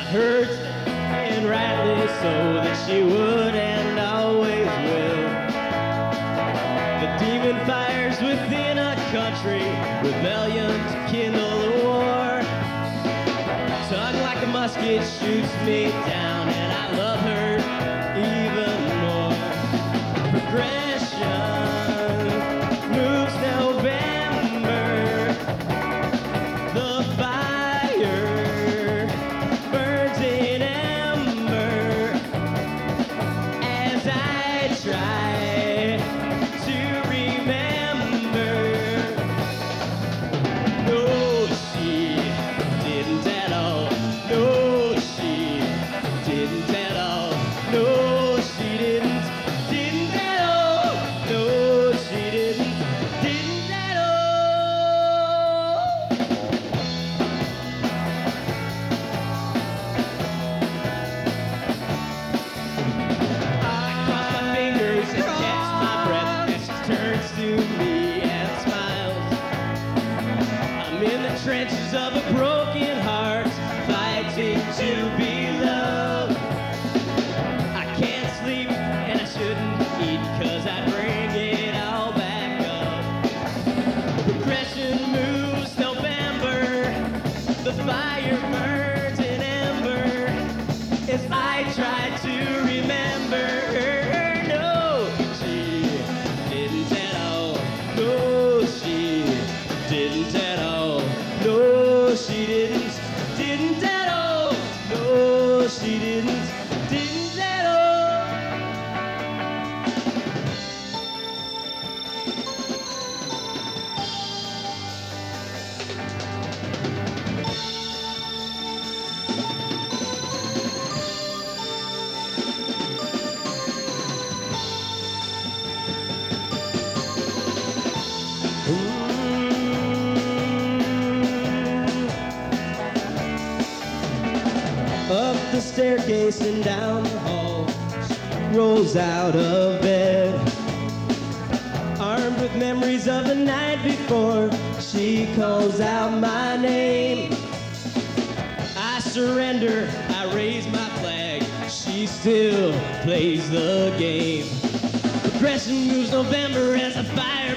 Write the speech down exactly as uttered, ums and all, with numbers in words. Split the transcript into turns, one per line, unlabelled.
hurt, and rightly so, that she would and always will. The demon fires within a country, rebellion to kindle the war. Tongue like a musket shoots me down, and I love her even more. Progression moves November. The fire burns in ember as I try to remember. No, she didn't at all. No, she didn't at all. No, she didn't, didn't at all. No, she didn't, didn't at all. I cross my fingers and catch my breath as she turns to me and smiles. I'm in the trenches of a broken heart, fighting to be loved. I can't sleep and I shouldn't eat, cause I bring it all back up. Progression moves November. The fire burns in ember as I try to remember. No, she didn't at all. No, she didn't at all. No, she didn't, didn't at all. No, she didn't, didn't at all. Up the staircase and down the hall, she rolls out of bed. Armed with memories of the night before, she calls out my name. I surrender, I raise my flag, she still plays the game. Progression moves November as the fire